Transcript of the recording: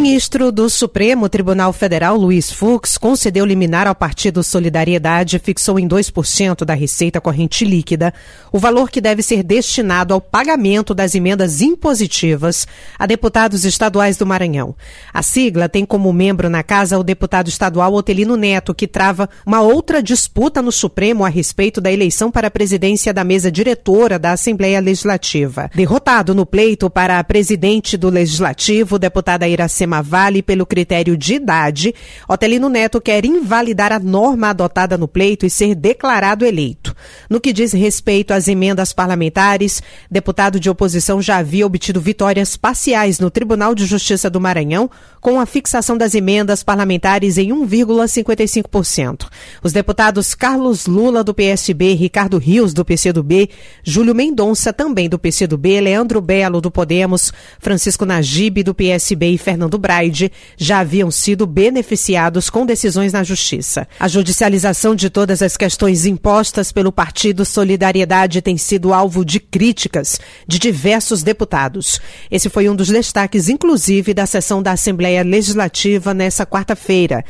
ministro do Supremo Tribunal Federal, Luiz Fux, concedeu liminar ao Partido Solidariedade e fixou em 2% da receita corrente líquida o valor que deve ser destinado ao pagamento das emendas impositivas a deputados estaduais do Maranhão. A sigla tem como membro na casa o deputado estadual Otelino Neto, que trava uma outra disputa no Supremo a respeito da eleição para a presidência da mesa diretora da Assembleia Legislativa. Derrotado no pleito para a presidente do Legislativo, deputada Iracema Vale, pelo critério de idade, Otelino Neto quer invalidar a norma adotada no pleito e ser declarado eleito. No que diz respeito às emendas parlamentares, deputado de oposição já havia obtido vitórias parciais no Tribunal de Justiça do Maranhão, com a fixação das emendas parlamentares em 1,55%. Os deputados Carlos Lula, do PSB, Ricardo Rios, do PCdoB, Júlio Mendonça, também do PCdoB, Leandro Belo, do Podemos, Francisco Najib, do PSB e Fernando Braide já haviam sido beneficiados com decisões na Justiça. A judicialização de todas as questões impostas pelo Partido Solidariedade tem sido alvo de críticas de diversos deputados. Esse foi um dos destaques, inclusive, da sessão da Assembleia Legislativa nessa quarta-feira.